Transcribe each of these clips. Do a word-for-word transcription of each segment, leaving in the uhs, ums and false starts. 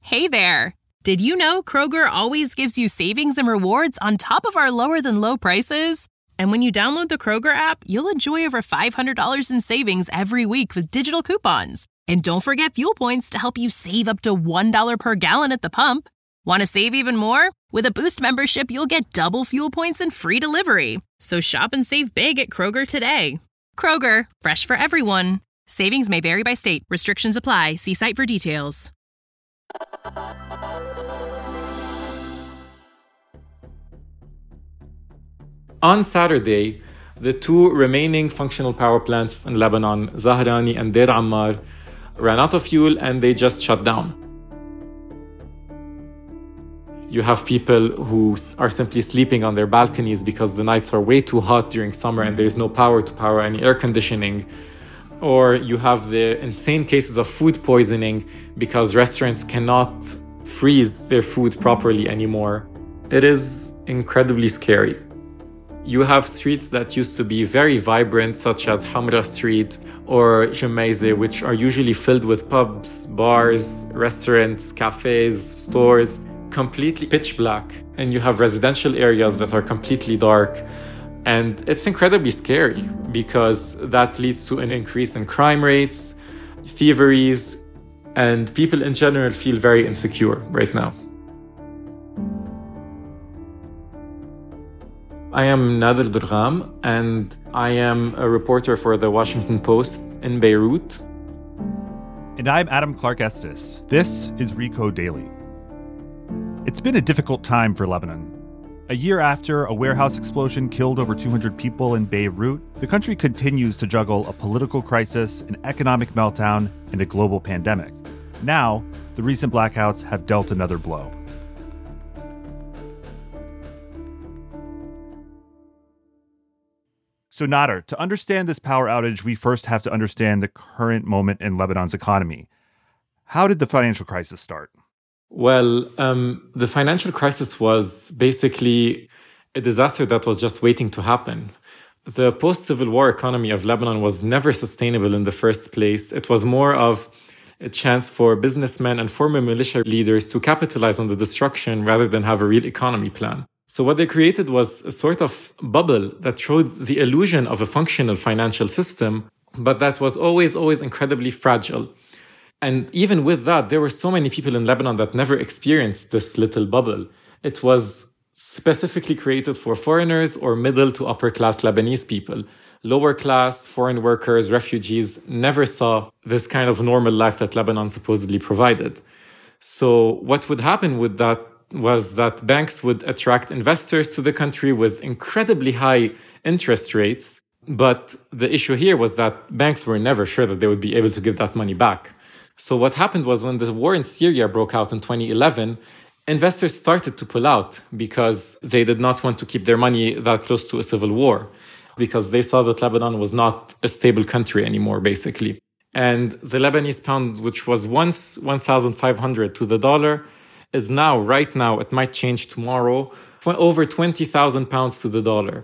Hey there! Did you know Kroger always gives you savings and rewards on top of our lower-than-low prices? And when you download the Kroger app, you'll enjoy over five hundred dollars in savings every week with digital coupons. And don't forget fuel points to help you save up to one dollar per gallon at the pump. Want to save even more? With a Boost membership, you'll get double fuel points and free delivery. So shop and save big at Kroger today. Kroger, fresh for everyone. Savings may vary by state. Restrictions apply. See site for details. On Saturday, the two remaining functional power plants in Lebanon, Zahrani and Deir Ammar, ran out of fuel and they just shut down. You have people who are simply sleeping on their balconies because the nights are way too hot during summer and there's no power to power any air conditioning. Or you have the insane cases of food poisoning because restaurants cannot freeze their food properly anymore. It is incredibly scary. You have streets that used to be very vibrant, such as Hamra Street or Jemmaise, which are usually filled with pubs, bars, restaurants, cafes, stores, completely pitch black. And you have residential areas that are completely dark. And it's incredibly scary because that leads to an increase in crime rates, thieveries, and people in general feel very insecure right now. I am Nader Durgham, and I am a reporter for the Washington Post in Beirut. And I'm Adam Clark Estes. This is Recode Daily. It's been a difficult time for Lebanon. A year after a warehouse explosion killed over two hundred people in Beirut, the country continues to juggle a political crisis, an economic meltdown, and a global pandemic. Now, the recent blackouts have dealt another blow. So Nader, to understand this power outage, we first have to understand the current moment in Lebanon's economy. How did the financial crisis start? Well, um, the financial crisis was basically a disaster that was just waiting to happen. The post-Civil War economy of Lebanon was never sustainable in the first place. It was more of a chance for businessmen and former militia leaders to capitalize on the destruction rather than have a real economy plan. So what they created was a sort of bubble that showed the illusion of a functional financial system, but that was always, always incredibly fragile. And even with that, there were so many people in Lebanon that never experienced this little bubble. It was specifically created for foreigners or middle to upper class Lebanese people. Lower class, foreign workers, refugees never saw this kind of normal life that Lebanon supposedly provided. So what would happen with that was that banks would attract investors to the country with incredibly high interest rates. But the issue here was that banks were never sure that they would be able to give that money back. So what happened was when the war in Syria broke out in twenty eleven, investors started to pull out because they did not want to keep their money that close to a civil war, because they saw that Lebanon was not a stable country anymore, basically. And the Lebanese pound, which was once one thousand five hundred to the dollar, is now, right now, it might change tomorrow, over twenty thousand pounds to the dollar.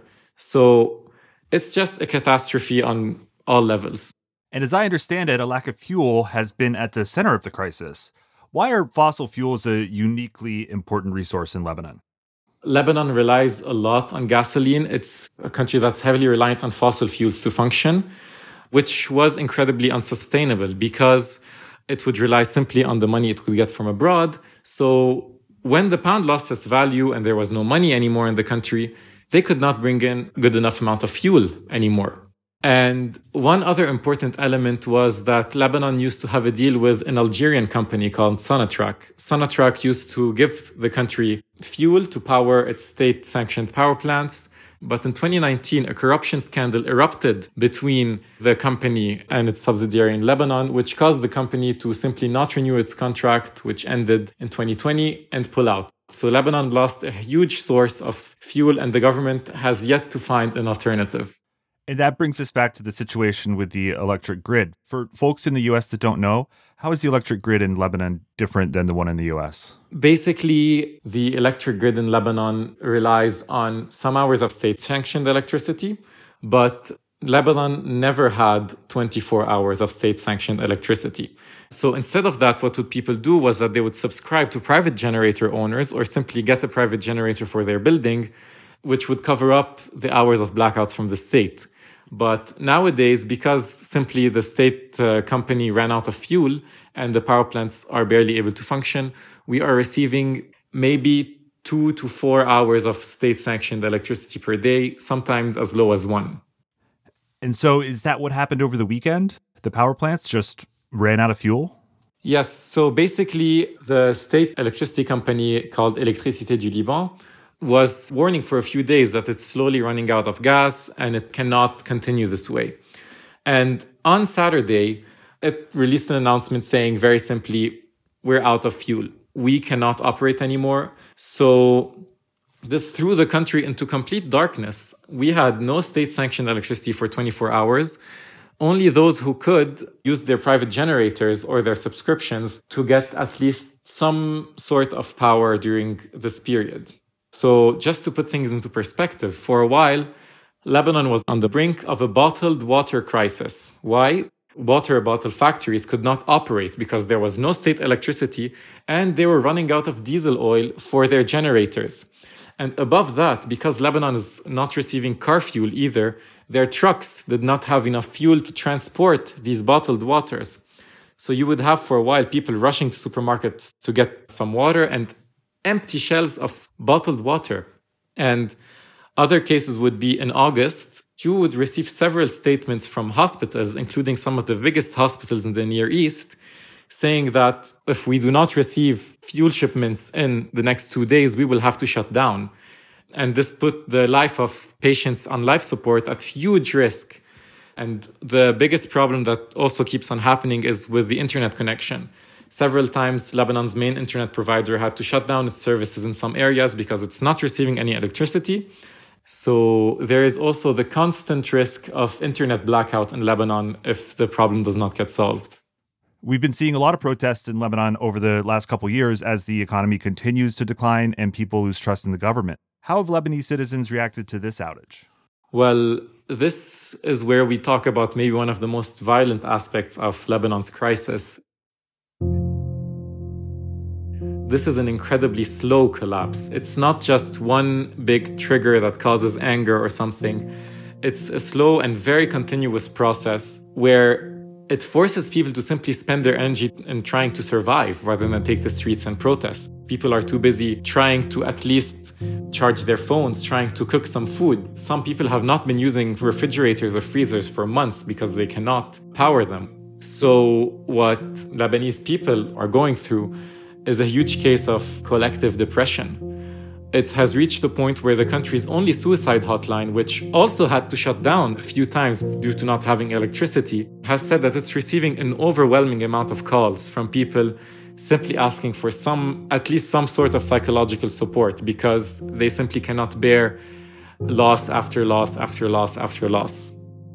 So it's just a catastrophe on all levels. And as I understand it, a lack of fuel has been at the center of the crisis. Why are fossil fuels a uniquely important resource in Lebanon? Lebanon relies a lot on gasoline. It's a country that's heavily reliant on fossil fuels to function, which was incredibly unsustainable because it would rely simply on the money it could get from abroad. So when the pound lost its value and there was no money anymore in the country, they could not bring in a good enough amount of fuel anymore. And one other important element was that Lebanon used to have a deal with an Algerian company called Sonatrach. Sonatrach used to give the country fuel to power its state-sanctioned power plants. But in twenty nineteen, a corruption scandal erupted between the company and its subsidiary in Lebanon, which caused the company to simply not renew its contract, which ended in twenty twenty, and pull out. So Lebanon lost a huge source of fuel, and the government has yet to find an alternative. And that brings us back to the situation with the electric grid. For folks in the U S that don't know, how is the electric grid in Lebanon different than the one in the U S? Basically, the electric grid in Lebanon relies on some hours of state-sanctioned electricity, but Lebanon never had twenty-four hours of state-sanctioned electricity. So instead of that, what would people do was that they would subscribe to private generator owners or simply get a private generator for their building, which would cover up the hours of blackouts from the state. But nowadays, because simply the state uh, company ran out of fuel and the power plants are barely able to function, we are receiving maybe two to four hours of state-sanctioned electricity per day, sometimes as low as one. And so is that what happened over the weekend? The power plants just ran out of fuel? Yes. So basically, the state electricity company called Électricité du Liban was warning for a few days that it's slowly running out of gas and it cannot continue this way. And on Saturday, it released an announcement saying very simply, we're out of fuel. We cannot operate anymore. So this threw the country into complete darkness. We had no state-sanctioned electricity for twenty-four hours. Only those who could use their private generators or their subscriptions to get at least some sort of power during this period. So just to put things into perspective, for a while, Lebanon was on the brink of a bottled water crisis. Why? Water bottle factories could not operate because there was no state electricity and they were running out of diesel oil for their generators. And above that, because Lebanon is not receiving car fuel either, their trucks did not have enough fuel to transport these bottled waters. So you would have for a while people rushing to supermarkets to get some water and empty shelves of bottled water. And other cases would be in August, you would receive several statements from hospitals, including some of the biggest hospitals in the Near East, saying that if we do not receive fuel shipments in the next two days, we will have to shut down. And this put the life of patients on life support at huge risk. And the biggest problem that also keeps on happening is with the internet connection. Several times, Lebanon's main internet provider had to shut down its services in some areas because it's not receiving any electricity. So there is also the constant risk of internet blackout in Lebanon if the problem does not get solved. We've been seeing a lot of protests in Lebanon over the last couple of years as the economy continues to decline and people lose trust in the government. How have Lebanese citizens reacted to this outage? Well, this is where we talk about maybe one of the most violent aspects of Lebanon's crisis. This is an incredibly slow collapse. It's not just one big trigger that causes anger or something. It's a slow and very continuous process where it forces people to simply spend their energy in trying to survive rather than take the streets and protest. People are too busy trying to at least charge their phones, trying to cook some food. Some people have not been using refrigerators or freezers for months because they cannot power them. So what Lebanese people are going through is a huge case of collective depression. It has reached the point where the country's only suicide hotline, which also had to shut down a few times due to not having electricity, has said that it's receiving an overwhelming amount of calls from people simply asking for some, at least some sort of psychological support because they simply cannot bear loss after loss after loss after loss.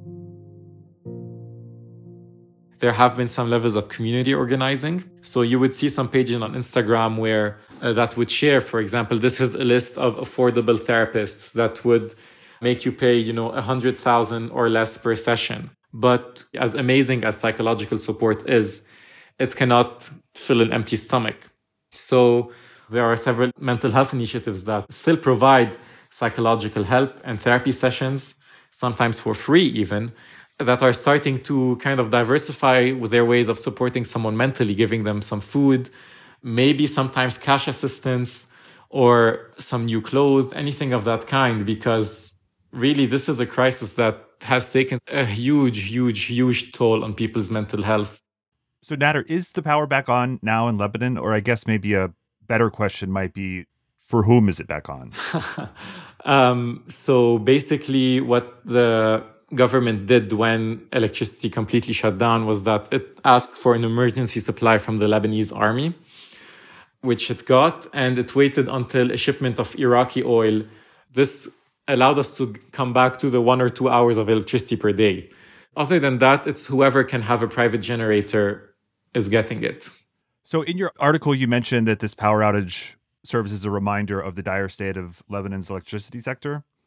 There have been some levels of community organizing. So you would see some pages on Instagram where uh, that would share, for example, this is a list of affordable therapists that would make you pay, you know, one hundred thousand or less per session. But as amazing as psychological support is, it cannot fill an empty stomach. So there are several mental health initiatives that still provide psychological help and therapy sessions, sometimes for free even, that are starting to kind of diversify with their ways of supporting someone mentally, giving them some food, maybe sometimes cash assistance or some new clothes, anything of that kind, because really this is a crisis that has taken a huge, huge, huge toll on people's mental health. So Nader, is the power back on now in Lebanon? Or I guess maybe a better question might be, for whom is it back on? um, so basically what the government did when electricity completely shut down was that it asked for an emergency supply from the Lebanese army, which it got, and it waited until a shipment of Iraqi oil. This allowed us to come back to the one or two hours of electricity per day. Other than that, it's whoever can have a private generator is getting it. So in your article, you mentioned that this power outage serves as a reminder of the dire state of Lebanon's electricity sector.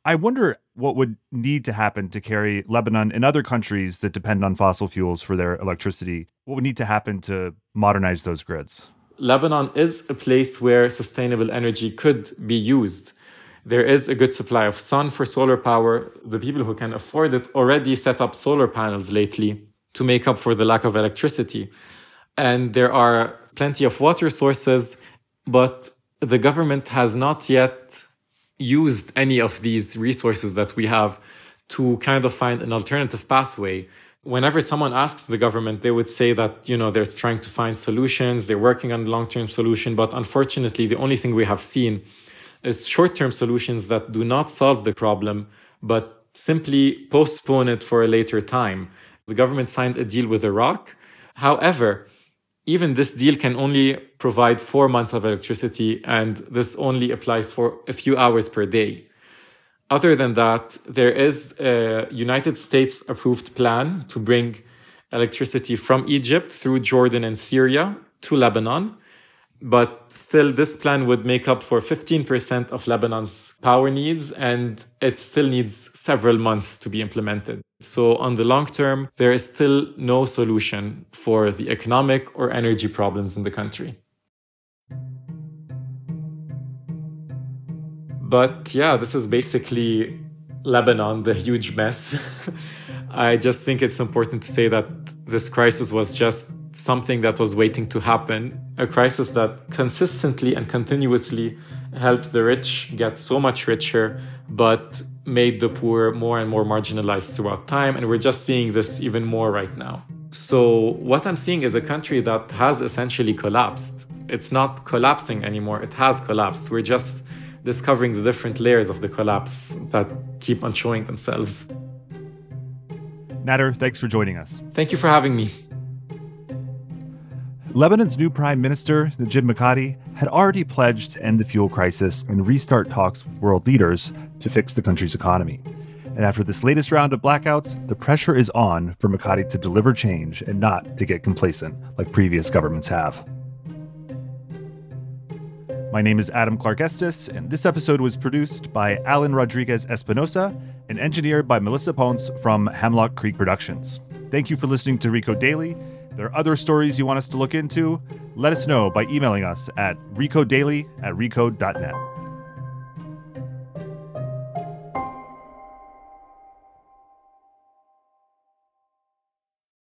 I wonder what would need to happen to carry Lebanon and other countries that depend on fossil fuels for their electricity. What would need to happen to modernize those grids? Lebanon is a place where sustainable energy could be used. There is a good supply of sun for solar power. The people who can afford it already set up solar panels lately to make up for the lack of electricity. And there are plenty of water sources, but the government has not yet used any of these resources that we have to kind of find an alternative pathway. Whenever someone asks the government, they would say that, you know, they're trying to find solutions, they're working on a long-term solution, but unfortunately, the only thing we have seen is short-term solutions that do not solve the problem, but simply postpone it for a later time. The government signed a deal with Iraq. However, even this deal can only provide four months of electricity, and this only applies for a few hours per day. Other than that, there is a United States-approved plan to bring electricity from Egypt through Jordan and Syria to Lebanon. But still, this plan would make up for fifteen percent of Lebanon's power needs, and it still needs several months to be implemented. So on the long term, there is still no solution for the economic or energy problems in the country. But yeah, this is basically Lebanon, the huge mess. I just think it's important to say that this crisis was just something that was waiting to happen, a crisis that consistently and continuously helped the rich get so much richer, but made the poor more and more marginalized throughout time. And we're just seeing this even more right now. So what I'm seeing is a country that has essentially collapsed. It's not collapsing anymore. It has collapsed. We're just discovering the different layers of the collapse that keep on showing themselves. Nader, thanks for joining us. Thank you for having me. Lebanon's new prime minister, Najib Mikati, had already pledged to end the fuel crisis and restart talks with world leaders to fix the country's economy. And after this latest round of blackouts, the pressure is on for Mikati to deliver change and not to get complacent like previous governments have. My name is Adam Clark Estes, and this episode was produced by Alan Rodriguez Espinosa and engineered by Melissa Ponce from Hemlock Creek Productions. Thank you for listening to Rico Daily. If there are other stories you want us to look into, let us know by emailing us at ricodaily at rico dot net.